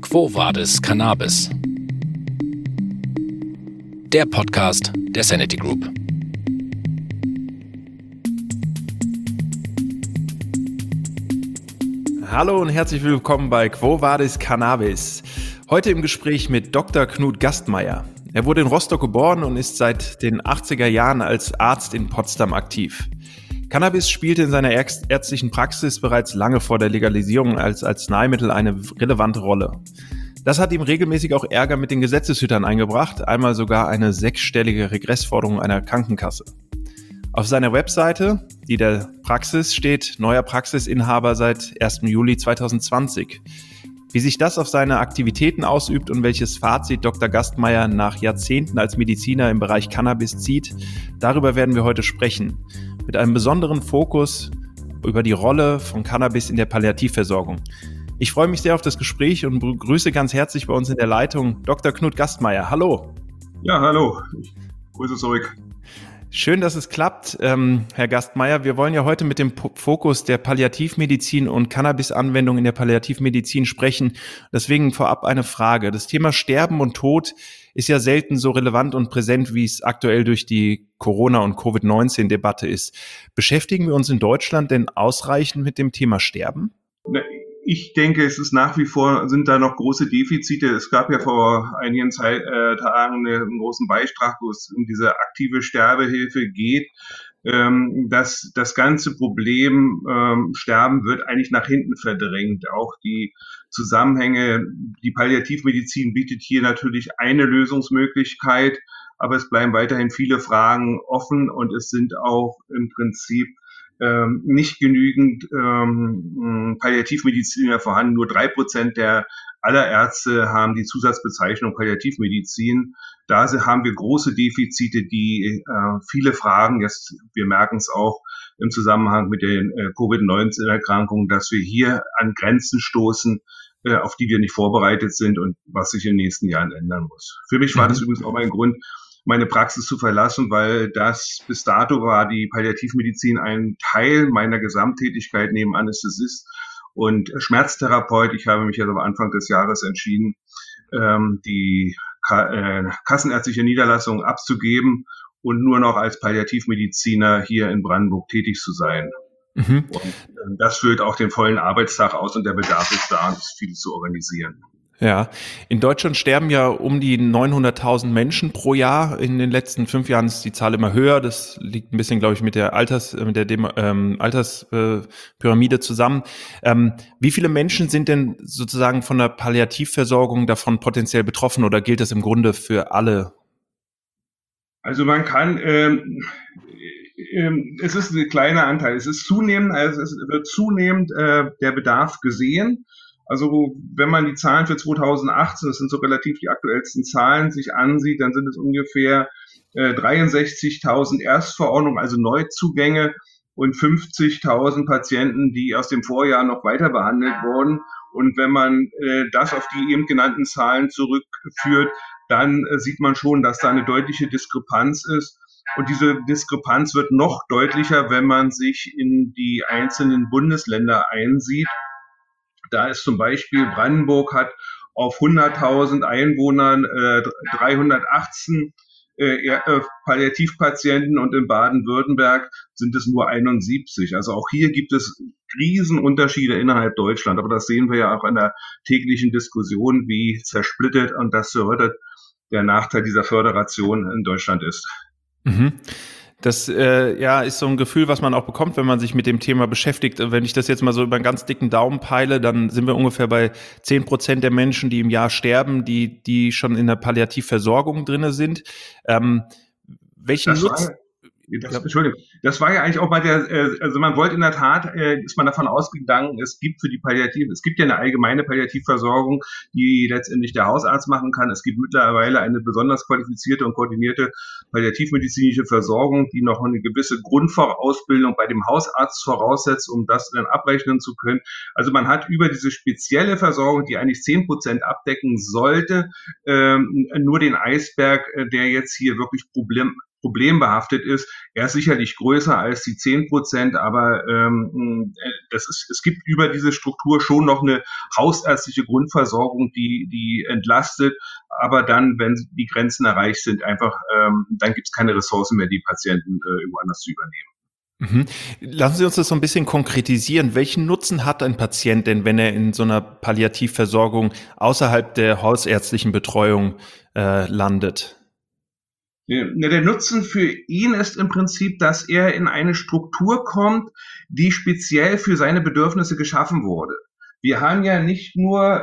Quo Vadis Cannabis? Der Podcast der Sanity Group. Hallo und herzlich willkommen bei Quo Vadis Cannabis. Heute im Gespräch mit Dr. Knut Gastmeier. Er wurde in Rostock geboren und ist seit den 80er Jahren als Arzt in Potsdam aktiv. Cannabis spielte in seiner ärztlichen Praxis bereits lange vor der Legalisierung als Arzneimittel eine relevante Rolle. Das hat ihm regelmäßig auch Ärger mit den Gesetzeshütern eingebracht, einmal sogar eine 6-stellige Regressforderung einer Krankenkasse. Auf seiner Webseite, die der Praxis, steht neuer Praxisinhaber seit 1. Juli 2020. Wie sich das auf seine Aktivitäten ausübt und welches Fazit Dr. Gastmeier nach Jahrzehnten als Mediziner im Bereich Cannabis zieht, darüber werden wir heute sprechen. Mit einem besonderen Fokus über die Rolle von Cannabis in der Palliativversorgung. Ich freue mich sehr auf das Gespräch und begrüße ganz herzlich bei uns in der Leitung Dr. Knut Gastmeier. Hallo. Ja, hallo. Ich grüße zurück. Schön, dass es klappt, Herr Gastmeier. Wir wollen ja heute mit dem Fokus der Palliativmedizin und Cannabis-Anwendung in der Palliativmedizin sprechen. Deswegen vorab eine Frage. Das Thema Sterben und Tod ist ja selten so relevant und präsent, wie es aktuell durch die Corona- und Covid-19-Debatte ist. Beschäftigen wir uns in Deutschland denn ausreichend mit dem Thema Sterben? Ich denke, es ist nach wie vor, sind da noch große Defizite. Es gab ja vor einigen Tagen einen großen Beitrag, wo es um diese aktive Sterbehilfe geht. Das ganze Problem Sterben wird eigentlich nach hinten verdrängt. Auch die Zusammenhänge, die Palliativmedizin bietet hier natürlich eine Lösungsmöglichkeit, aber es bleiben weiterhin viele Fragen offen und es sind auch im Prinzip nicht genügend Palliativmediziner vorhanden. Nur 3% aller Ärzte haben die Zusatzbezeichnung Palliativmedizin. Da haben wir große Defizite, die viele Fragen, wir merken es auch im Zusammenhang mit den Covid-19-Erkrankungen, dass wir hier an Grenzen stoßen, auf die wir nicht vorbereitet sind und was sich in den nächsten Jahren ändern muss. Für mich war das übrigens auch ein Grund, meine Praxis zu verlassen, weil bis dato war die Palliativmedizin ein Teil meiner Gesamttätigkeit neben Anästhesist und Schmerztherapeut. Ich habe mich jetzt am Anfang des Jahres entschieden, die kassenärztliche Niederlassung abzugeben und nur noch als Palliativmediziner hier in Brandenburg tätig zu sein. Mhm. Und das füllt auch den vollen Arbeitstag aus und der Bedarf ist da, es viel zu organisieren. Ja, in Deutschland sterben ja um die 900.000 Menschen pro Jahr. In den letzten 5 Jahren ist die Zahl immer höher. Das liegt ein bisschen, glaube ich, mit der Alterspyramide zusammen. Wie viele Menschen sind denn sozusagen von der Palliativversorgung davon potenziell betroffen oder gilt das im Grunde für alle? Also man kann, es ist ein kleiner Anteil. Es ist zunehmend, wird zunehmend der Bedarf gesehen. Also wenn man die Zahlen für 2018, das sind so relativ die aktuellsten Zahlen, sich ansieht, dann sind es ungefähr 63.000 Erstverordnungen, also Neuzugänge und 50.000 Patienten, die aus dem Vorjahr noch weiter behandelt wurden. Und wenn man das auf die eben genannten Zahlen zurückführt, dann sieht man schon, dass da eine deutliche Diskrepanz ist. Und diese Diskrepanz wird noch deutlicher, wenn man sich in die einzelnen Bundesländer einsieht. Da ist zum Beispiel Brandenburg hat auf 100.000 Einwohnern 318 Palliativpatienten und in Baden-Württemberg sind es nur 71. Also auch hier gibt es Riesenunterschiede innerhalb Deutschland. Aber das sehen wir ja auch in der täglichen Diskussion, wie zersplittert und das der Nachteil dieser Föderation in Deutschland ist. Mhm. Das ist so ein Gefühl, was man auch bekommt, wenn man sich mit dem Thema beschäftigt. Wenn ich das jetzt mal so über einen ganz dicken Daumen peile, dann sind wir ungefähr bei 10% der Menschen, die im Jahr sterben, die schon in der Palliativversorgung drinne sind. Welchen Nutzen? Entschuldigung, das war ja eigentlich auch also man wollte in der Tat, ist man davon ausgegangen, es gibt ja eine allgemeine Palliativversorgung, die letztendlich der Hausarzt machen kann. Es gibt mittlerweile eine besonders qualifizierte und koordinierte palliativmedizinische Versorgung, die noch eine gewisse Grundvorausbildung bei dem Hausarzt voraussetzt, um das dann abrechnen zu können. Also man hat über diese spezielle Versorgung, die eigentlich 10% abdecken sollte, nur den Eisberg, der jetzt hier wirklich problembehaftet ist. Er ist sicherlich größer als die 10%, aber es gibt über diese Struktur schon noch eine hausärztliche Grundversorgung, die entlastet, aber dann, wenn die Grenzen erreicht sind, dann gibt es keine Ressourcen mehr, die Patienten irgendwo anders zu übernehmen. Mhm. Lassen Sie uns das so ein bisschen konkretisieren. Welchen Nutzen hat ein Patient denn, wenn er in so einer Palliativversorgung außerhalb der hausärztlichen Betreuung landet? Der Nutzen für ihn ist im Prinzip, dass er in eine Struktur kommt, die speziell für seine Bedürfnisse geschaffen wurde. Wir haben ja nicht nur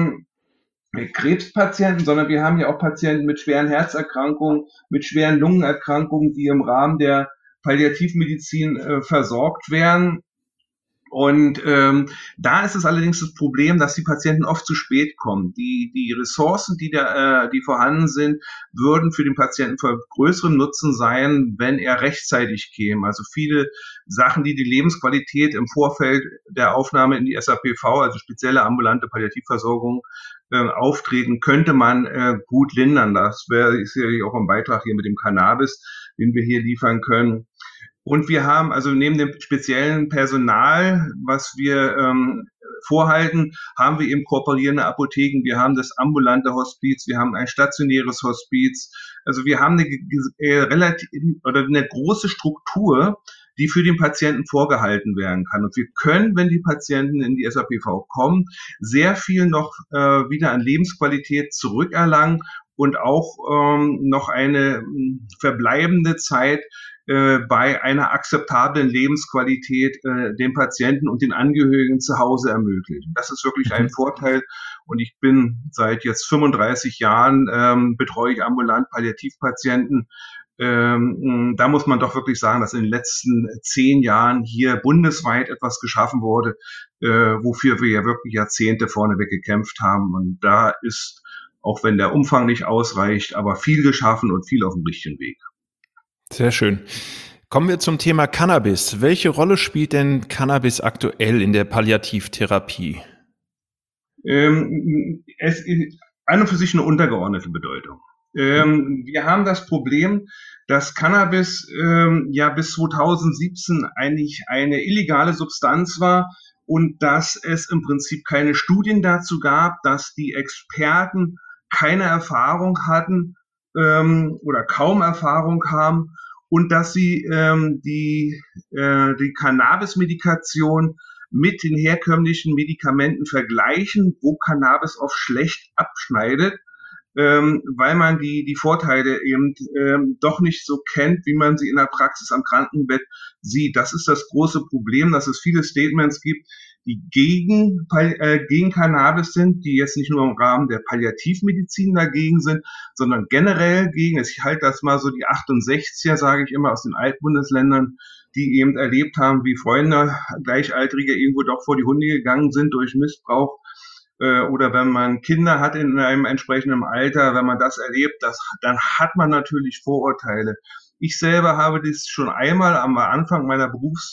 Krebspatienten, sondern wir haben ja auch Patienten mit schweren Herzerkrankungen, mit schweren Lungenerkrankungen, die im Rahmen der Palliativmedizin versorgt werden. Und da ist es allerdings das Problem, dass die Patienten oft zu spät kommen. Die Ressourcen, die vorhanden sind, würden für den Patienten von größerem Nutzen sein, wenn er rechtzeitig käme. Also viele Sachen, die Lebensqualität im Vorfeld der Aufnahme in die SAPV, also spezielle ambulante Palliativversorgung, auftreten, könnte man gut lindern. Das wäre sicherlich auch ein Beitrag hier mit dem Cannabis, den wir hier liefern können. Und wir haben also neben dem speziellen Personal, was wir vorhalten, haben wir eben kooperierende Apotheken, wir haben das ambulante Hospiz, wir haben ein stationäres Hospiz. Also wir haben eine große Struktur, die für den Patienten vorgehalten werden kann. Und wir können, wenn die Patienten in die SAPV kommen, sehr viel noch wieder an Lebensqualität zurückerlangen und auch noch eine verbleibende Zeit bei einer akzeptablen Lebensqualität den Patienten und den Angehörigen zu Hause ermöglichen. Das ist wirklich ein Vorteil. Und ich bin seit jetzt 35 Jahren betreue ich ambulant Palliativpatienten. Da muss man doch wirklich sagen, dass in den letzten 10 Jahren hier bundesweit etwas geschaffen wurde, wofür wir ja wirklich Jahrzehnte vorneweg gekämpft haben. Und da ist, auch wenn der Umfang nicht ausreicht, aber viel geschaffen und viel auf dem richtigen Weg. Sehr schön. Kommen wir zum Thema Cannabis. Welche Rolle spielt denn Cannabis aktuell in der Palliativtherapie? Es ist an und für sich eine untergeordnete Bedeutung. Wir haben das Problem, dass Cannabis ja bis 2017 eigentlich eine illegale Substanz war und dass es im Prinzip keine Studien dazu gab, dass die Experten keine Erfahrung hatten oder kaum Erfahrung haben und dass sie die Cannabis-Medikation mit den herkömmlichen Medikamenten vergleichen, wo Cannabis oft schlecht abschneidet, weil man die Vorteile eben doch nicht so kennt, wie man sie in der Praxis am Krankenbett sieht. Das ist das große Problem, dass es viele Statements gibt, die gegen Cannabis sind, die jetzt nicht nur im Rahmen der Palliativmedizin dagegen sind, sondern generell gegen. Ich halte das mal so die 68er, sage ich immer, aus den Altbundesländern, die eben erlebt haben, wie Freunde, Gleichaltrige irgendwo doch vor die Hunde gegangen sind durch Missbrauch. Oder wenn man Kinder hat in einem entsprechenden Alter, wenn man das erlebt, dann hat man natürlich Vorurteile. Ich selber habe das schon einmal am Anfang meiner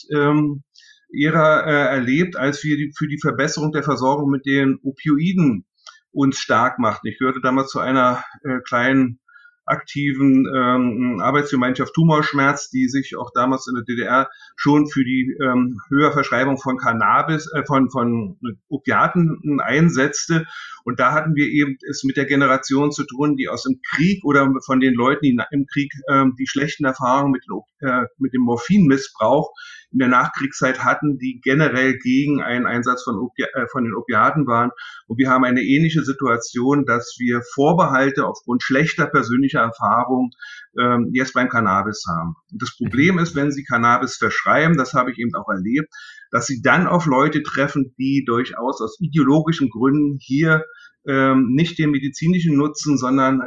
Berufsära erlebt, als wir für die Verbesserung der Versorgung mit den Opioiden uns stark machten. Ich gehörte damals zu einer kleinen aktiven Arbeitsgemeinschaft Tumorschmerz, die sich auch damals in der DDR schon für die Höherverschreibung von Cannabis, von Opiaten einsetzte. Und da hatten wir eben es mit der Generation zu tun, die aus dem Krieg oder von den Leuten, die im Krieg die schlechten Erfahrungen mit dem Morphinmissbrauch in der Nachkriegszeit hatten, die generell gegen einen Einsatz von den Opiaten waren. Und wir haben eine ähnliche Situation, dass wir Vorbehalte aufgrund schlechter persönlicher Erfahrung jetzt beim Cannabis haben. Und das Problem ist, wenn Sie Cannabis verschreiben, das habe ich eben auch erlebt, dass Sie dann auf Leute treffen, die durchaus aus ideologischen Gründen hier nicht den medizinischen Nutzen, sondern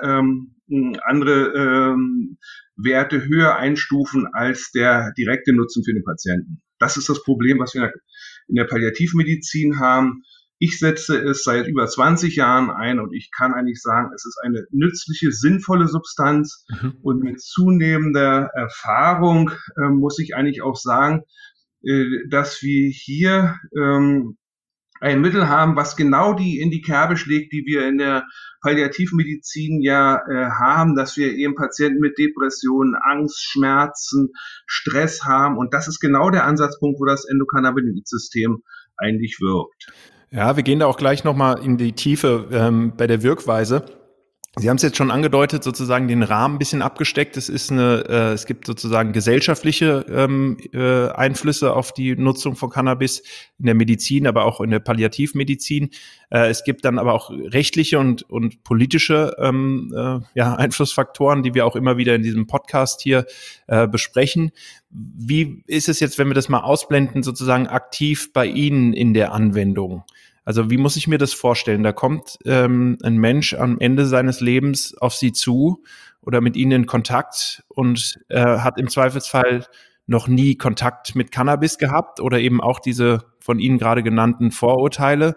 andere Werte höher einstufen als der direkte Nutzen für den Patienten. Das ist das Problem, was wir in der Palliativmedizin haben. Ich setze es seit über 20 Jahren ein und ich kann eigentlich sagen, es ist eine nützliche, sinnvolle Substanz. Und mit zunehmender Erfahrung muss ich eigentlich auch sagen, dass wir hier ein Mittel haben, was genau die in die Kerbe schlägt, die wir in der Palliativmedizin haben, dass wir eben Patienten mit Depressionen, Angst, Schmerzen, Stress haben. Und das ist genau der Ansatzpunkt, wo das Endokannabinoid-System eigentlich wirkt. Ja, wir gehen da auch gleich nochmal in die Tiefe bei der Wirkweise. Sie haben es jetzt schon angedeutet, sozusagen den Rahmen ein bisschen abgesteckt. Es gibt sozusagen gesellschaftliche Einflüsse auf die Nutzung von Cannabis in der Medizin, aber auch in der Palliativmedizin. Es gibt dann aber auch rechtliche und politische Einflussfaktoren, die wir auch immer wieder in diesem Podcast hier besprechen. Wie ist es jetzt, wenn wir das mal ausblenden, sozusagen aktiv bei Ihnen in der Anwendung? Also wie muss ich mir das vorstellen? Da kommt ein Mensch am Ende seines Lebens auf Sie zu oder mit Ihnen in Kontakt und hat im Zweifelsfall noch nie Kontakt mit Cannabis gehabt oder eben auch diese von Ihnen gerade genannten Vorurteile.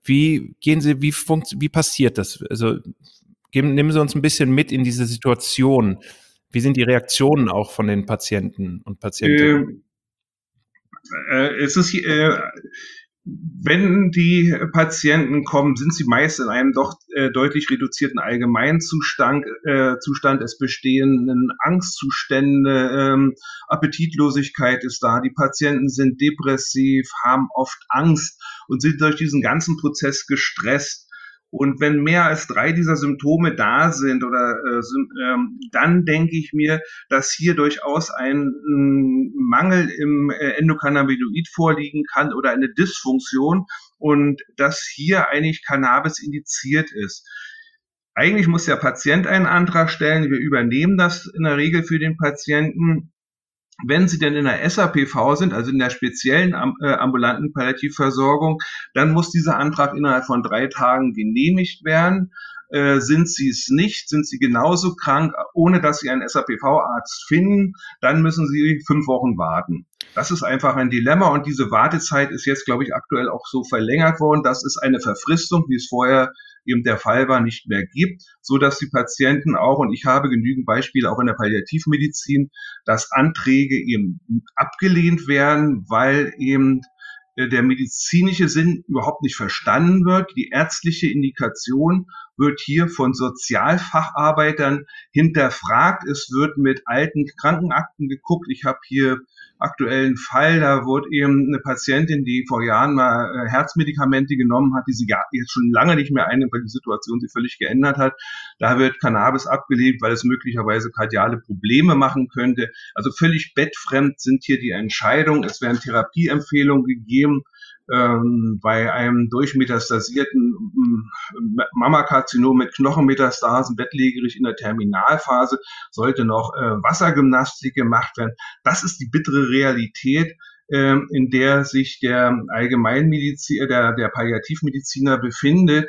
Wie passiert das? Also nehmen Sie uns ein bisschen mit in diese Situation. Wie sind die Reaktionen auch von den Patienten und Patientinnen? Es ist Wenn die Patienten kommen, sind sie meist in einem doch deutlich reduzierten Allgemeinzustand. Es bestehen Angstzustände, Appetitlosigkeit ist da. Die Patienten sind depressiv, haben oft Angst und sind durch diesen ganzen Prozess gestresst. Und wenn mehr als 3 dieser Symptome da sind dann denke ich mir, dass hier durchaus ein Mangel im Endokannabinoid vorliegen kann oder eine Dysfunktion und dass hier eigentlich Cannabis indiziert ist. Eigentlich muss der Patient einen Antrag stellen. Wir übernehmen das in der Regel für den Patienten. Wenn Sie denn in der SAPV sind, also in der speziellen ambulanten Palliativversorgung, dann muss dieser Antrag innerhalb von 3 Tagen genehmigt werden. Sind Sie es nicht, sind Sie genauso krank, ohne dass Sie einen SAPV-Arzt finden, dann müssen Sie 5 Wochen warten. Das ist einfach ein Dilemma und diese Wartezeit ist jetzt, glaube ich, aktuell auch so verlängert worden. Das ist eine Verfristung, wie es vorher eben der Fall war, nicht mehr gibt, so dass die Patienten auch, und ich habe genügend Beispiele auch in der Palliativmedizin, dass Anträge eben abgelehnt werden, weil eben der medizinische Sinn überhaupt nicht verstanden wird. Die ärztliche Indikation wird hier von Sozialfacharbeitern hinterfragt. Es wird mit alten Krankenakten geguckt. Ich habe hier aktuellen Fall, da wurde eben eine Patientin, die vor Jahren mal Herzmedikamente genommen hat, die sie jetzt schon lange nicht mehr einnimmt, weil die Situation sich völlig geändert hat. Da wird Cannabis abgelehnt, weil es möglicherweise kardiale Probleme machen könnte. Also völlig bettfremd sind hier die Entscheidungen. Es werden Therapieempfehlungen gegeben. Bei einem durchmetastasierten Mammakarzinom mit Knochenmetastasen, bettlägerig in der Terminalphase, sollte noch Wassergymnastik gemacht werden. Das ist die bittere Realität, in der sich der Allgemeinmediziner, der Palliativmediziner befindet.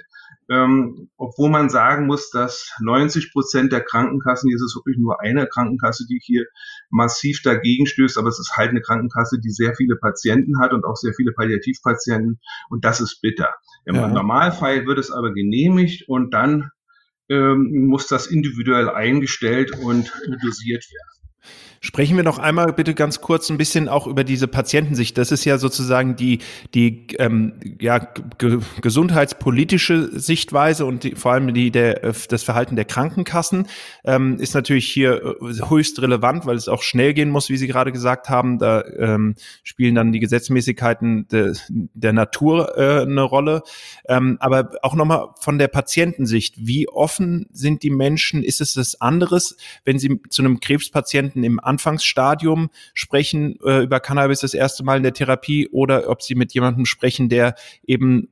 Obwohl man sagen muss, dass 90% der Krankenkassen, hier ist es wirklich nur eine Krankenkasse, die hier massiv dagegen stößt, aber es ist halt eine Krankenkasse, die sehr viele Patienten hat und auch sehr viele Palliativpatienten und das ist bitter. Im Normalfall wird es aber genehmigt und dann muss das individuell eingestellt und dosiert werden. Sprechen wir noch einmal bitte ganz kurz ein bisschen auch über diese Patientensicht. Das ist ja sozusagen die gesundheitspolitische Sichtweise und vor allem das Verhalten der Krankenkassen ist natürlich hier höchst relevant, weil es auch schnell gehen muss, wie Sie gerade gesagt haben. Da spielen dann die Gesetzmäßigkeiten der Natur eine Rolle. Aber auch nochmal von der Patientensicht. Wie offen sind die Menschen? Ist es das anderes, wenn Sie zu einem Krebspatienten im Anfangsstadium sprechen über Cannabis das erste Mal in der Therapie oder ob Sie mit jemandem sprechen, der eben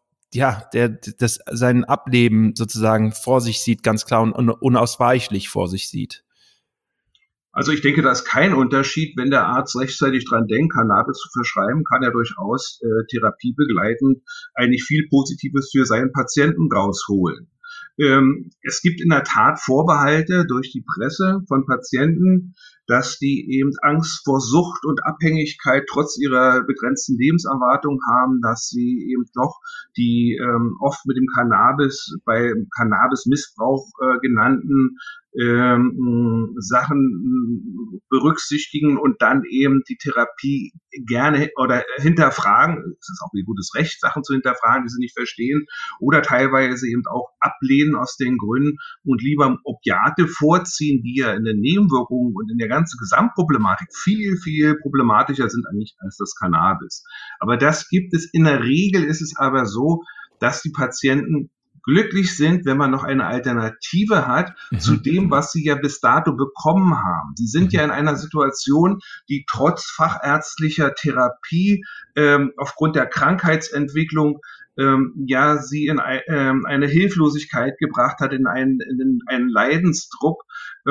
sein Ableben sozusagen vor sich sieht, ganz klar und unausweichlich vor sich sieht? Also ich denke, da ist kein Unterschied, wenn der Arzt rechtzeitig dran denkt, Cannabis zu verschreiben, kann er durchaus therapiebegleitend eigentlich viel Positives für seinen Patienten rausholen. Es gibt in der Tat Vorbehalte durch die Presse von Patienten, dass die eben Angst vor Sucht und Abhängigkeit trotz ihrer begrenzten Lebenserwartung haben, dass sie eben doch die oft mit dem Cannabis, bei Cannabismissbrauch genannten Sachen berücksichtigen und dann eben die Therapie gerne oder hinterfragen. Es ist auch ihr gutes Recht, Sachen zu hinterfragen, die sie nicht verstehen, oder teilweise eben auch ablehnen aus den Gründen und lieber Opiate vorziehen, die ja in den Nebenwirkungen und in der ganzen Gesamtproblematik viel, viel problematischer sind eigentlich als das Cannabis. Aber das gibt es. In der Regel ist es aber so, dass die Patienten glücklich sind, wenn man noch eine Alternative hat zu dem, was sie ja bis dato bekommen haben. Sie sind ja in einer Situation, die trotz fachärztlicher Therapie aufgrund der Krankheitsentwicklung ja sie in eine Hilflosigkeit gebracht hat, in einen Leidensdruck,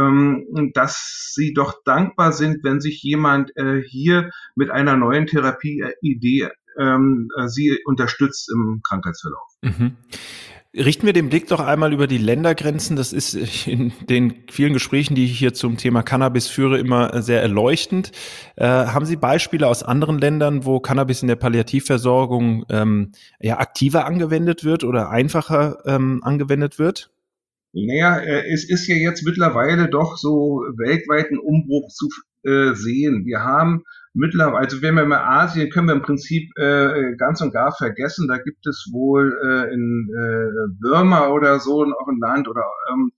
dass sie doch dankbar sind, wenn sich jemand hier mit einer neuen Therapieidee sie unterstützt im Krankheitsverlauf. Mhm. Richten wir den Blick doch einmal über die Ländergrenzen. Das ist in den vielen Gesprächen, die ich hier zum Thema Cannabis führe, immer sehr erleuchtend. Haben Sie Beispiele aus anderen Ländern, wo Cannabis in der Palliativversorgung aktiver angewendet wird oder einfacher angewendet wird? Naja, es ist ja jetzt mittlerweile doch so weltweiten Umbruch zu sehen. Wir haben mittlerweile, also wenn wir mal Asien, können wir im Prinzip ganz und gar vergessen. Da gibt es wohl in Burma oder so noch ein Land oder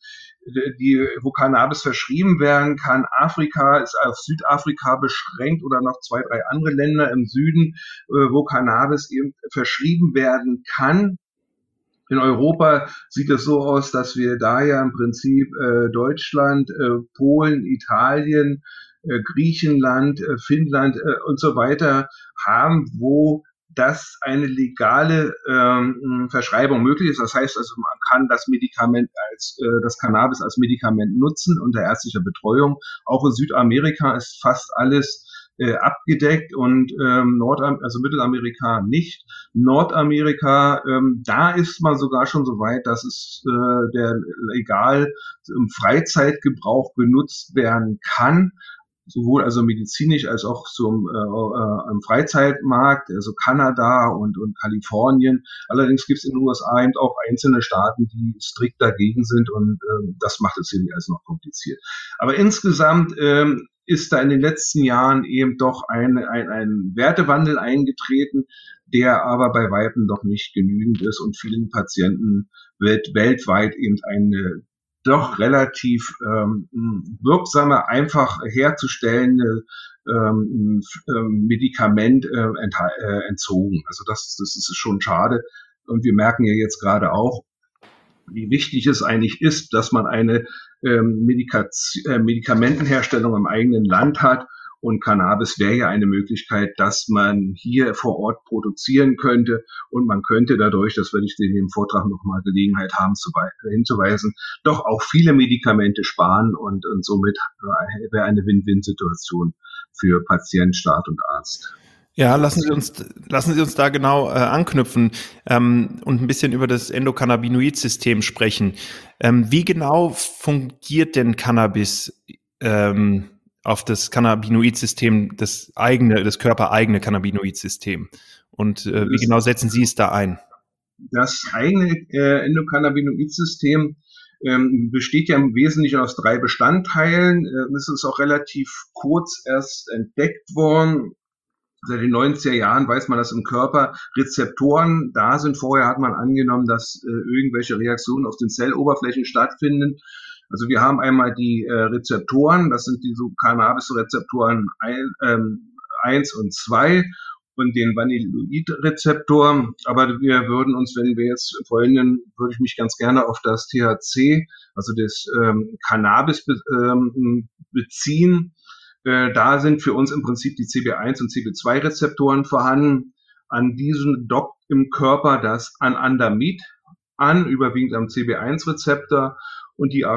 wo Cannabis verschrieben werden kann. Afrika ist auf Südafrika beschränkt oder noch 2, 3 andere Länder im Süden, wo Cannabis eben verschrieben werden kann. In Europa sieht es so aus, dass wir da ja im Prinzip Deutschland, Polen, Italien, Griechenland, Finnland und so weiter haben, wo das eine legale Verschreibung möglich ist. Das heißt also, man kann das Medikament das Cannabis als Medikament nutzen unter ärztlicher Betreuung. Auch in Südamerika ist fast alles abgedeckt und also Mittelamerika nicht. Nordamerika, da ist man sogar schon so weit, dass es der legal im Freizeitgebrauch genutzt werden kann, sowohl also medizinisch als auch im Freizeitmarkt, also Kanada und Kalifornien. Allerdings gibt es in den USA eben auch einzelne Staaten, die strikt dagegen sind und das macht es hier alles noch kompliziert. Aber insgesamt ist da in den letzten Jahren eben doch ein Wertewandel eingetreten, der aber bei Weitem doch nicht genügend ist und vielen Patienten weltweit eben eine doch relativ wirksame, einfach herzustellende Medikament entzogen. Also das ist schon schade. Und wir merken ja jetzt gerade auch, wie wichtig es eigentlich ist, dass man eine Medikamentenherstellung im eigenen Land hat. Und Cannabis wäre ja eine Möglichkeit, dass man hier vor Ort produzieren könnte und man könnte dadurch, das werde ich in dem Vortrag nochmal Gelegenheit haben hinzuweisen, doch auch viele Medikamente sparen und somit wäre eine Win-Win-Situation für Patient, Staat und Arzt. Ja, lassen Sie uns da genau anknüpfen und ein bisschen über das Endokannabinoid-System sprechen. Wie genau fungiert denn Cannabis auf das Cannabinoid-System, das körpereigene Cannabinoid-System? Und wie genau setzen Sie es da ein? Das eigene Endokannabinoid-System besteht ja im Wesentlichen aus 3 Bestandteilen. Das ist auch relativ kurz erst entdeckt worden. Seit den 90er Jahren weiß man, dass im Körper Rezeptoren da sind. Vorher hat man angenommen, dass irgendwelche Reaktionen auf den Zelloberflächen stattfinden. Also wir haben einmal die Rezeptoren, das sind die so Cannabis-Rezeptoren 1 und 2 und den Vanilloid-Rezeptor. Aber wir würden uns, wenn wir jetzt würde ich mich ganz gerne auf das THC, also das Cannabis beziehen. Da sind für uns im Prinzip die CB1 und CB2-Rezeptoren vorhanden. An diesen dockt im Körper das Anandamid an, überwiegend am CB1-Rezeptor, und die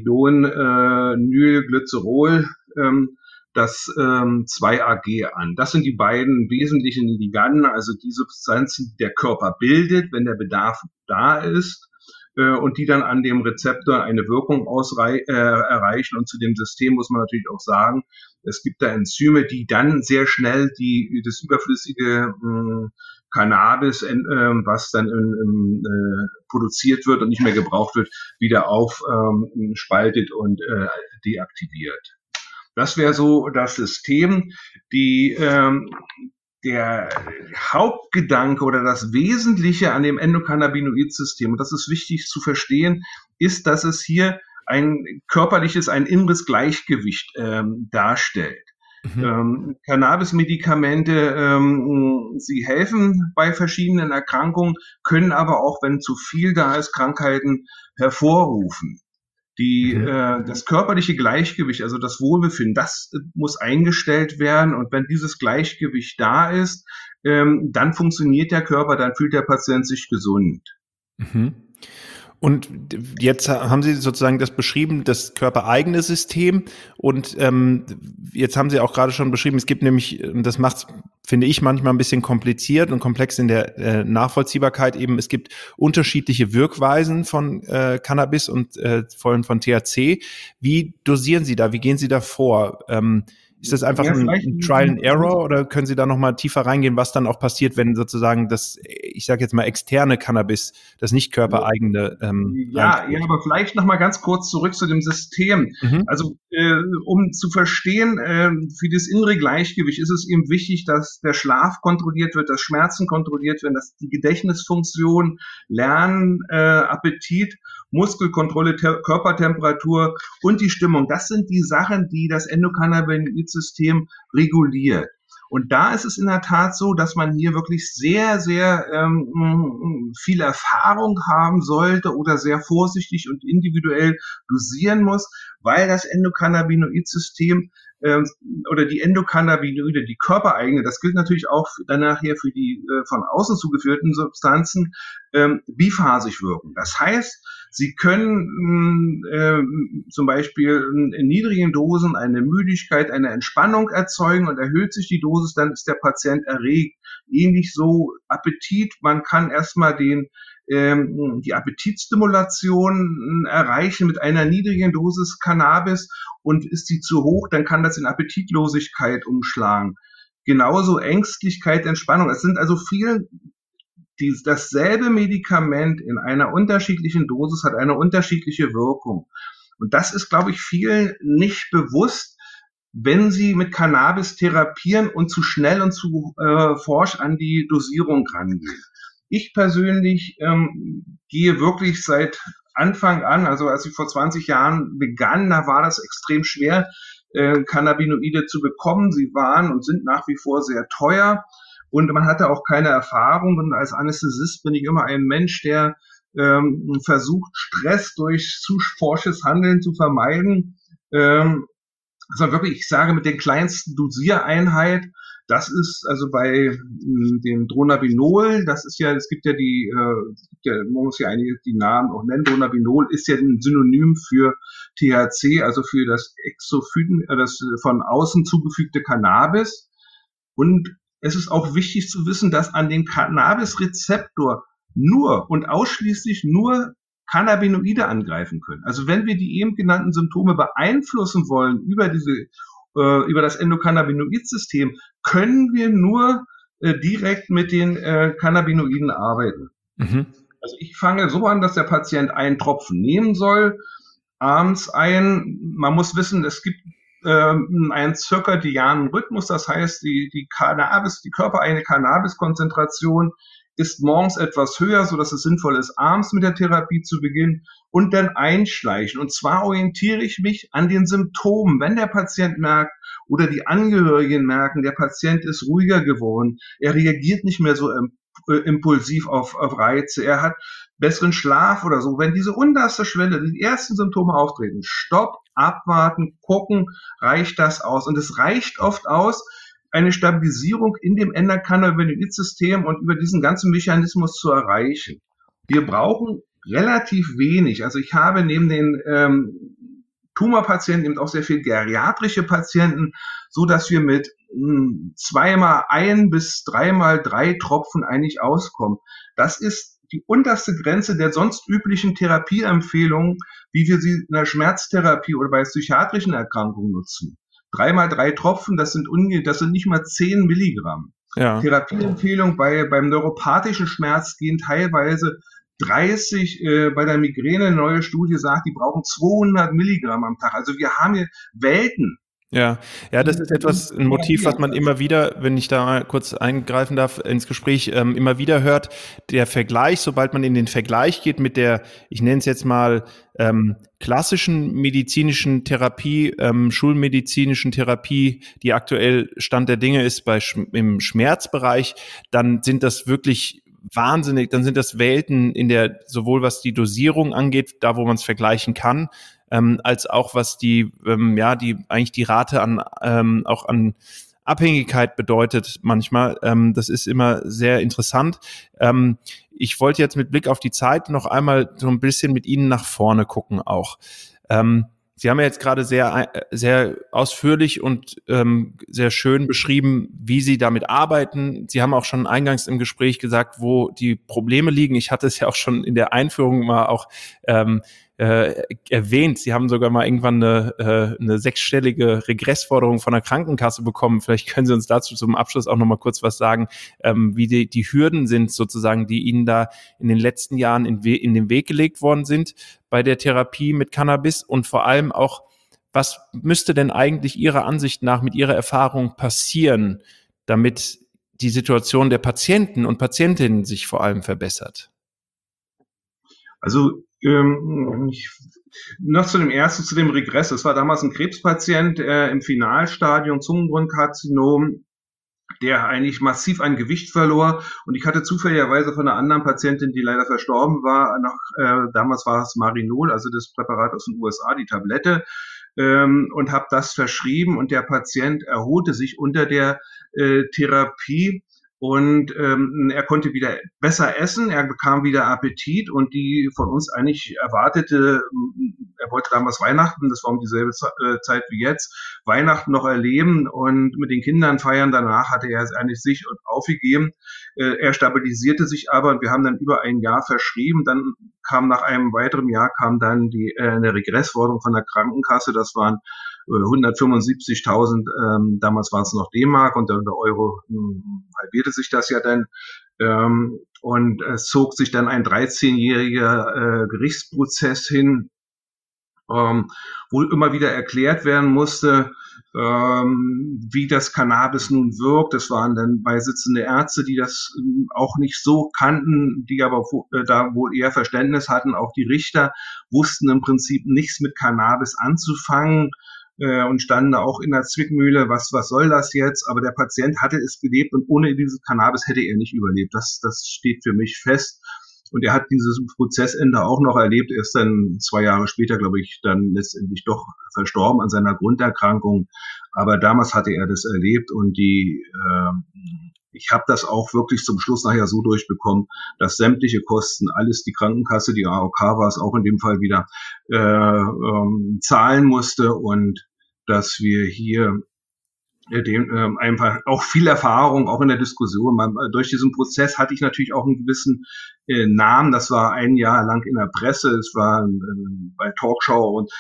Arachidonylglycerol, das 2-AG an. Das sind die beiden wesentlichen Liganden, also die Substanzen, die der Körper bildet, wenn der Bedarf da ist, und die dann an dem Rezeptor eine Wirkung erreichen. Und zu dem System muss man natürlich auch sagen, es gibt da Enzyme, die dann sehr schnell das überflüssige Cannabis, was dann produziert wird und nicht mehr gebraucht wird, wieder aufspaltet und deaktiviert. Das wäre so das System. Der Hauptgedanke oder das Wesentliche an dem Endokannabinoid-System, und das ist wichtig zu verstehen, ist, dass es hier ein inneres Gleichgewicht darstellt. Cannabis-Medikamente, sie helfen bei verschiedenen Erkrankungen, können aber auch, wenn zu viel da ist, Krankheiten hervorrufen. Das körperliche Gleichgewicht, also das Wohlbefinden, das muss eingestellt werden. Und wenn dieses Gleichgewicht da ist, dann funktioniert der Körper, dann fühlt der Patient sich gesund. Und jetzt haben Sie sozusagen das beschrieben, das körpereigene System. Und jetzt haben Sie auch gerade schon beschrieben, es gibt nämlich, das macht es, finde ich, manchmal ein bisschen kompliziert und komplex in der Nachvollziehbarkeit eben, es gibt unterschiedliche Wirkweisen von Cannabis und vor allem von THC. Wie dosieren Sie da? Wie gehen Sie da vor? Ist das einfach ein Trial and Error oder können Sie da nochmal tiefer reingehen, was dann auch passiert, wenn sozusagen das, ich sage jetzt mal, externe Cannabis, das nicht körpereigene Ja, aber vielleicht nochmal ganz kurz zurück zu dem System. Also um zu verstehen, für das innere Gleichgewicht ist es eben wichtig, dass der Schlaf kontrolliert wird, dass Schmerzen kontrolliert werden, dass die Gedächtnisfunktion, Lernen, Appetit, Muskelkontrolle, Körpertemperatur und die Stimmung. Das sind die Sachen, die das Endokannabinoid-System reguliert. Und da ist es in der Tat so, dass man hier wirklich sehr, sehr viel Erfahrung haben sollte oder sehr vorsichtig und individuell dosieren muss, weil das Endokannabinoid-System oder die Endokannabinoide, die körpereigene, das gilt natürlich auch dann nachher für die von außen zugeführten Substanzen, biphasig wirken. Das heißt, Sie können zum Beispiel in niedrigen Dosen eine Müdigkeit, eine Entspannung erzeugen und erhöht sich die Dosis, dann ist der Patient erregt. Ähnlich so Appetit. Man kann erstmal die Appetitstimulation erreichen mit einer niedrigen Dosis Cannabis und ist die zu hoch, dann kann das in Appetitlosigkeit umschlagen. Genauso Ängstlichkeit, Entspannung. Es sind also dasselbe Medikament in einer unterschiedlichen Dosis hat eine unterschiedliche Wirkung. Und das ist, glaube ich, vielen nicht bewusst, wenn sie mit Cannabis therapieren und zu schnell und zu forsch an die Dosierung rangehen. Ich persönlich gehe wirklich seit Anfang an, also als ich vor 20 Jahren begann, da war das extrem schwer, Cannabinoide zu bekommen. Sie waren und sind nach wie vor sehr teuer. Und man hatte auch keine Erfahrung. Und als Anästhesist bin ich immer ein Mensch, der versucht, Stress durch zu forsches Handeln zu vermeiden. Also wirklich, ich sage mit den kleinsten Dosiereinheit, das ist also bei dem Dronabinol, es gibt ja man muss ja einige die Namen auch nennen. Dronabinol ist ja ein Synonym für THC, also für das das von außen zugefügte Cannabis. Und es ist auch wichtig zu wissen, dass an den Cannabis-Rezeptor nur und ausschließlich nur Cannabinoide angreifen können. Also wenn wir die eben genannten Symptome beeinflussen wollen über das Endokannabinoid-System, können wir nur direkt mit den Cannabinoiden arbeiten. Also ich fange so an, dass der Patient einen Tropfen nehmen soll, abends man muss wissen, es gibt einen zirkadianen Rhythmus, das heißt, die körpereigene Cannabis-Konzentration ist morgens etwas höher, so dass es sinnvoll ist, abends mit der Therapie zu beginnen und dann einschleichen. Und zwar orientiere ich mich an den Symptomen. Wenn der Patient merkt oder die Angehörigen merken, der Patient ist ruhiger geworden, er reagiert nicht mehr so impulsiv auf Reize, er hat besseren Schlaf oder so. Wenn diese unterste Schwelle, die ersten Symptome auftreten, stopp, abwarten, gucken, reicht das aus? Und es reicht oft aus, eine Stabilisierung in dem Endokannabinoid-System und über diesen ganzen Mechanismus zu erreichen. Wir brauchen relativ wenig. Also ich habe neben den Tumorpatienten eben auch sehr viel geriatrische Patienten, so dass wir mit 2x1 bis 3x3 Tropfen eigentlich auskommen. Das ist die unterste Grenze der sonst üblichen Therapieempfehlungen, wie wir sie in der Schmerztherapie oder bei psychiatrischen Erkrankungen nutzen. 3x3 Tropfen, das sind nicht mal 10 Milligramm. Ja. Therapieempfehlung beim neuropathischen Schmerz gehen teilweise 30, bei der Migräne eine neue Studie sagt, die brauchen 200 Milligramm am Tag. Also wir haben hier Welten. Ja, das ist ein Motiv, was man immer wieder, wenn ich da mal kurz eingreifen darf, ins Gespräch, immer wieder hört. Der Vergleich, sobald man in den Vergleich geht mit der, ich nenne es jetzt mal, klassischen medizinischen Therapie, schulmedizinischen Therapie, die aktuell Stand der Dinge ist im Schmerzbereich, dann sind das wirklich wahnsinnig, dann sind das Welten sowohl was die Dosierung angeht, da wo man es vergleichen kann, als auch was die eigentlich die Rate auch an Abhängigkeit bedeutet manchmal. Das ist immer sehr interessant. Ich wollte jetzt mit Blick auf die Zeit noch einmal so ein bisschen mit Ihnen nach vorne gucken auch. Sie haben ja jetzt gerade sehr, sehr ausführlich und sehr schön beschrieben, wie Sie damit arbeiten. Sie haben auch schon eingangs im Gespräch gesagt, wo die Probleme liegen. Ich hatte es ja auch schon in der Einführung mal auch erwähnt. Sie haben sogar mal irgendwann eine sechsstellige Regressforderung von der Krankenkasse bekommen. Vielleicht können Sie uns dazu zum Abschluss auch noch mal kurz was sagen, wie die Hürden sind sozusagen, die Ihnen da in den letzten Jahren in den Weg gelegt worden sind bei der Therapie mit Cannabis und vor allem auch, was müsste denn eigentlich Ihrer Ansicht nach mit Ihrer Erfahrung passieren, damit die Situation der Patienten und Patientinnen sich vor allem verbessert? Also noch zu dem Regress. Es war damals ein Krebspatient im Finalstadium, Zungenröhrenkarzinom, der eigentlich massiv an Gewicht verlor. Und ich hatte zufälligerweise von einer anderen Patientin, die leider verstorben war, damals war es Marinol, also das Präparat aus den USA, die Tablette, und habe das verschrieben. Und der Patient erholte sich unter der Therapie. Und er konnte wieder besser essen, er bekam wieder Appetit und die von uns eigentlich erwartete, er wollte damals Weihnachten, das war um dieselbe Zeit wie jetzt, Weihnachten noch erleben und mit den Kindern feiern. Danach hatte er es eigentlich sich aufgegeben. Er stabilisierte sich aber und wir haben dann über ein Jahr verschrieben. Dann kam nach einem weiteren Jahr dann eine Regressforderung von der Krankenkasse. Das waren 175.000, damals war es noch D-Mark und der Euro halbierte sich das ja dann. Und es zog sich dann ein 13-jähriger Gerichtsprozess hin, wo immer wieder erklärt werden musste, wie das Cannabis nun wirkt. Es waren dann beisitzende Ärzte, die das auch nicht so kannten, die aber da wohl eher Verständnis hatten. Auch die Richter wussten im Prinzip nichts mit Cannabis anzufangen und standen da auch in der Zwickmühle, was soll das jetzt? Aber der Patient hatte es gelebt und ohne dieses Cannabis hätte er nicht überlebt. Das steht für mich fest. Und er hat dieses Prozessende auch noch erlebt. Er ist dann 2 Jahre später, glaube ich, dann letztendlich doch verstorben an seiner Grunderkrankung. Aber damals hatte er das erlebt und ich habe das auch wirklich zum Schluss nachher so durchbekommen, dass sämtliche Kosten, alles die Krankenkasse, die AOK war es auch in dem Fall wieder, zahlen musste und dass wir hier einfach auch viel Erfahrung, auch in der Diskussion. Durch diesen Prozess hatte ich natürlich auch einen gewissen Namen. Das war 1 Jahr lang in der Presse, es war bei Talkshow und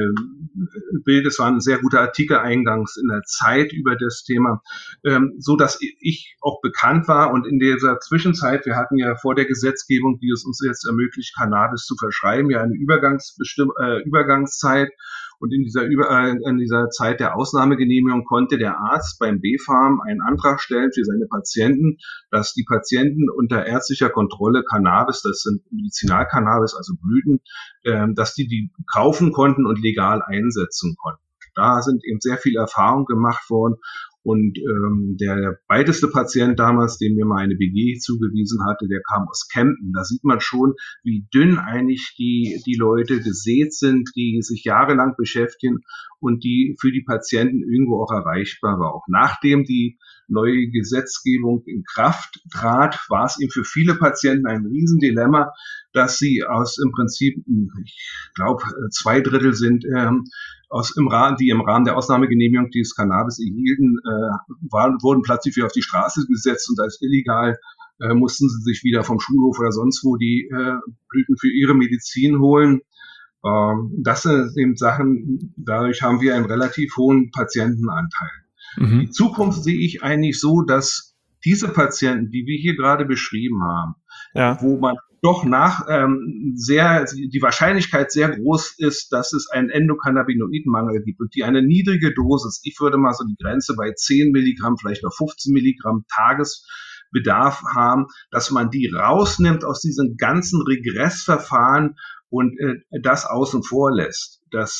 Bild, es war ein sehr guter Artikel eingangs in der Zeit über das Thema, so dass ich auch bekannt war. Und in dieser Zwischenzeit, wir hatten ja vor der Gesetzgebung, die es uns jetzt ermöglicht, Cannabis zu verschreiben, ja eine Übergangszeit. Und in dieser Zeit der Ausnahmegenehmigung konnte der Arzt beim BfArM einen Antrag stellen für seine Patienten, dass die Patienten unter ärztlicher Kontrolle Cannabis, das sind Medizinalcannabis, also Blüten, dass die kaufen konnten und legal einsetzen konnten. Da sind eben sehr viel Erfahrung gemacht worden. Und der beideste Patient damals, dem mir mal eine BG zugewiesen hatte, der kam aus Kempten. Da sieht man schon, wie dünn eigentlich die Leute gesät sind, die sich jahrelang beschäftigen und die für die Patienten irgendwo auch erreichbar war. Auch nachdem die neue Gesetzgebung in Kraft trat, war es eben für viele Patienten ein Riesendilemma, dass sie im Prinzip, ich glaube, 2/3 sind die im Rahmen der Ausnahmegenehmigung dieses Cannabis erhielten, wurden plötzlich wieder auf die Straße gesetzt und als illegal mussten sie sich wieder vom Schulhof oder sonst wo die Blüten für ihre Medizin holen. Das sind eben Sachen, dadurch haben wir einen relativ hohen Patientenanteil. Die Zukunft sehe ich eigentlich so, dass diese Patienten, die wir hier gerade beschrieben haben, Ja. wo man doch die Wahrscheinlichkeit sehr groß ist, dass es einen Endokannabinoidenmangel gibt und die eine niedrige Dosis, ich würde mal so die Grenze bei 10 Milligramm, vielleicht noch 15 Milligramm Tagesbedarf haben, dass man die rausnimmt aus diesen ganzen Regressverfahren und das außen vor lässt.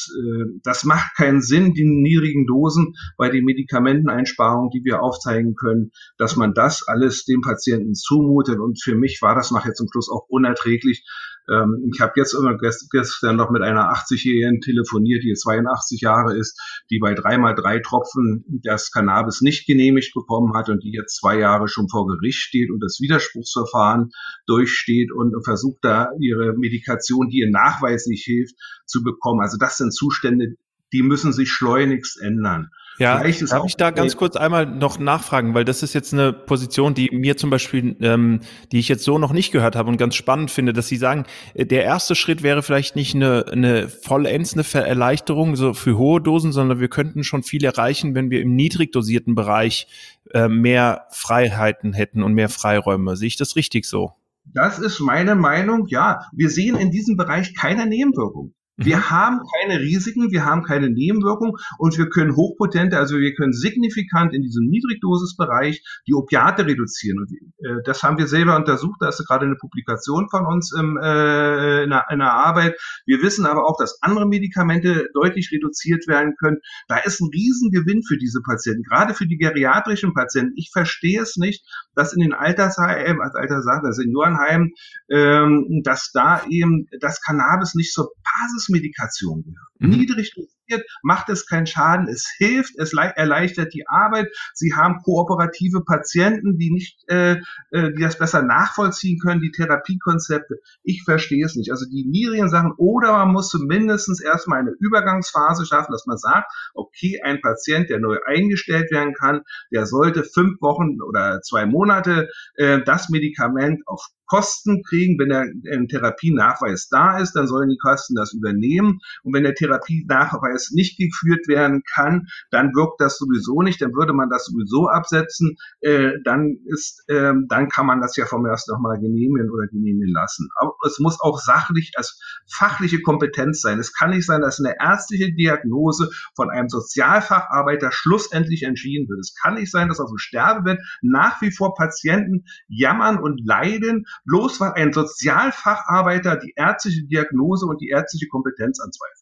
Das macht keinen Sinn, die niedrigen Dosen bei den Medikamenteneinsparungen, die wir aufzeigen können, dass man das alles dem Patienten zumutet. Und für mich war das nachher zum Schluss auch unerträglich. Ich habe jetzt gestern noch mit einer 80-Jährigen telefoniert, die jetzt 82 Jahre ist, die bei 3x3 Tropfen das Cannabis nicht genehmigt bekommen hat und die jetzt 2 Jahre schon vor Gericht steht und das Widerspruchsverfahren durchsteht und versucht da ihre Medikation, die ihr nachweislich hilft, zu bekommen. Also das sind Zustände, die müssen sich schleunigst ändern. Ja, darf ich da ganz kurz einmal noch nachfragen, weil das ist jetzt eine Position, die mir zum Beispiel, die ich jetzt so noch nicht gehört habe und ganz spannend finde, dass Sie sagen, der erste Schritt wäre vielleicht nicht eine vollends eine Erleichterung so für hohe Dosen, sondern wir könnten schon viel erreichen, wenn wir im niedrig dosierten Bereich mehr Freiheiten hätten und mehr Freiräume. Sehe ich das richtig so? Das ist meine Meinung, ja. Wir sehen in diesem Bereich keine Nebenwirkung. Wir haben keine Risiken, wir haben keine Nebenwirkungen und wir können wir können signifikant in diesem Niedrigdosisbereich die Opiate reduzieren. Und das haben wir selber untersucht, da ist gerade eine Publikation von uns in einer Arbeit. Wir wissen aber auch, dass andere Medikamente deutlich reduziert werden können. Da ist ein Riesengewinn für diese Patienten, gerade für die geriatrischen Patienten. Ich verstehe es nicht, dass in den Seniorenheimen, dass da eben das Cannabis nicht zur Basismedikation gehört. Niedrig dosiert, macht es keinen Schaden, es hilft, es erleichtert die Arbeit. Sie haben kooperative Patienten, die das besser nachvollziehen können, die Therapiekonzepte. Ich verstehe es nicht. Also die niedrigen Sachen, oder man muss zumindest erstmal eine Übergangsphase schaffen, dass man sagt, okay, ein Patient, der neu eingestellt werden kann, der sollte 5 Wochen oder 2 Monate das Medikament auf Kosten kriegen. Wenn der Therapienachweis da ist, dann sollen die Kosten das übernehmen. Und wenn der Therapienachweis nicht geführt werden kann, dann wirkt das sowieso nicht, dann würde man das sowieso absetzen. Dann kann man das ja vom erst nochmal genehmigen oder genehmigen lassen. Aber es muss auch fachliche Kompetenz sein. Es kann nicht sein, dass eine ärztliche Diagnose von einem Sozialfacharbeiter schlussendlich entschieden wird. Es kann nicht sein, dass auf dem Sterbebett nach wie vor Patienten jammern und leiden, bloß weil ein Sozialfacharbeiter die ärztliche Diagnose und die ärztliche Kompetenz anzweifelt.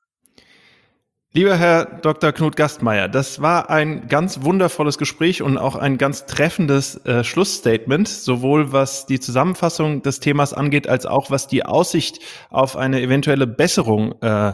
Lieber Herr Dr. Knut Gastmeier, das war ein ganz wundervolles Gespräch und auch ein ganz treffendes Schlussstatement, sowohl was die Zusammenfassung des Themas angeht, als auch was die Aussicht auf eine eventuelle Besserung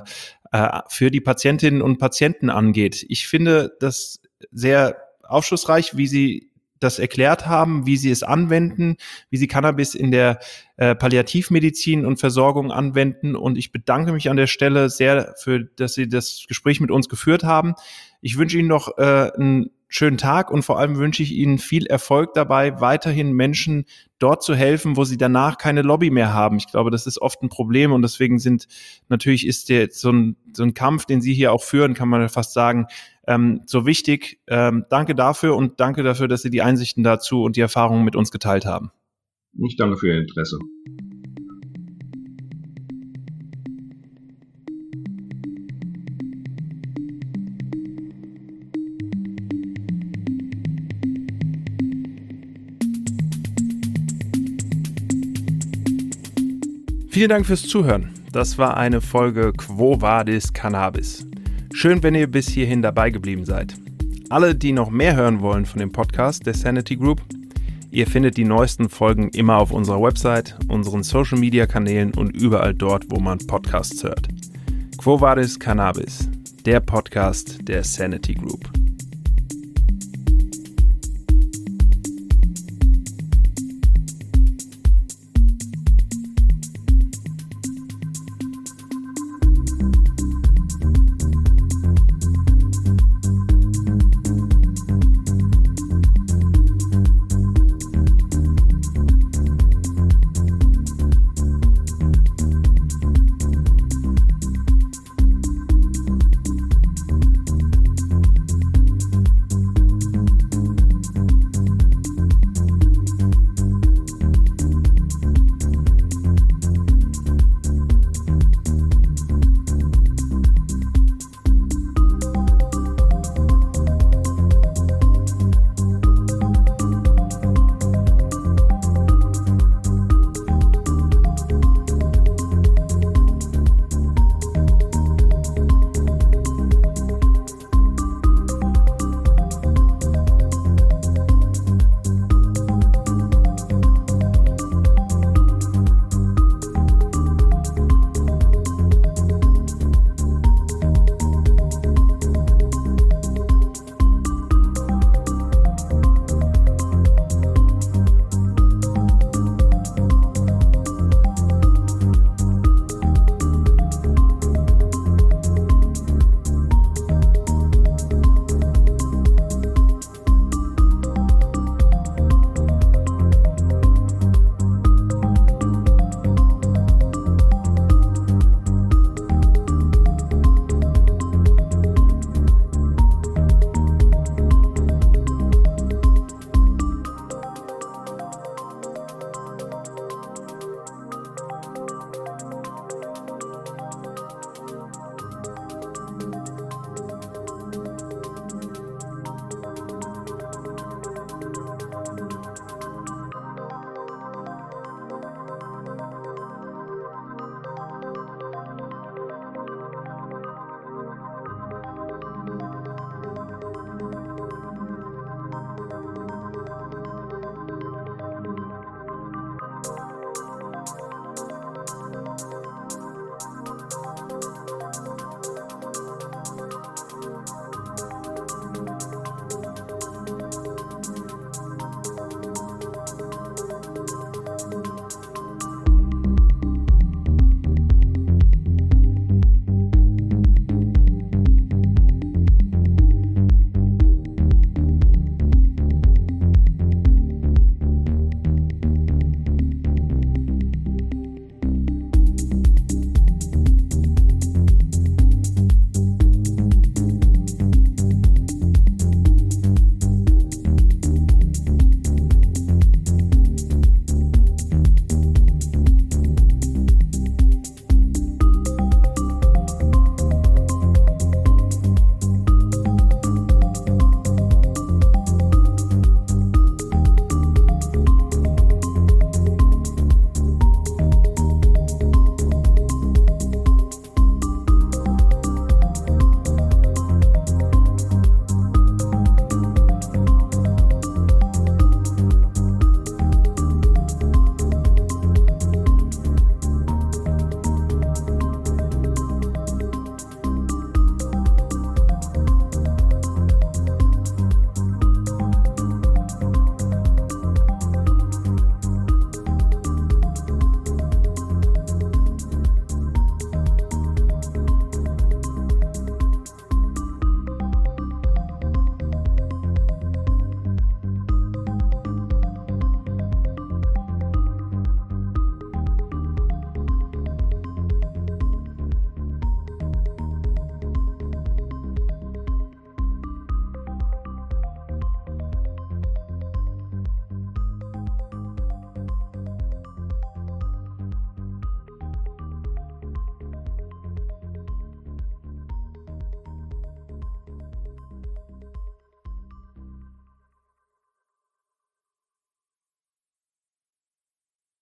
für die Patientinnen und Patienten angeht. Ich finde das sehr aufschlussreich, wie Sie das erklärt haben, wie Sie es anwenden, wie Sie Cannabis in der Palliativmedizin und Versorgung anwenden. Und ich bedanke mich an der Stelle sehr dass Sie das Gespräch mit uns geführt haben. Ich wünsche Ihnen noch einen schönen Tag und vor allem wünsche ich Ihnen viel Erfolg dabei, weiterhin Menschen dort zu helfen, wo sie danach keine Lobby mehr haben. Ich glaube, das ist oft ein Problem und deswegen ist so ein Kampf, den Sie hier auch führen, kann man fast sagen, so wichtig. Danke dafür und danke dafür, dass Sie die Einsichten dazu und die Erfahrungen mit uns geteilt haben. Ich danke für Ihr Interesse. Vielen Dank fürs Zuhören. Das war eine Folge Quo Vadis Cannabis. Schön, wenn ihr bis hierhin dabei geblieben seid. Alle, die noch mehr hören wollen von dem Podcast der Sanity Group, ihr findet die neuesten Folgen immer auf unserer Website, unseren Social Media Kanälen und überall dort, wo man Podcasts hört. Quo Vadis Cannabis, der Podcast der Sanity Group.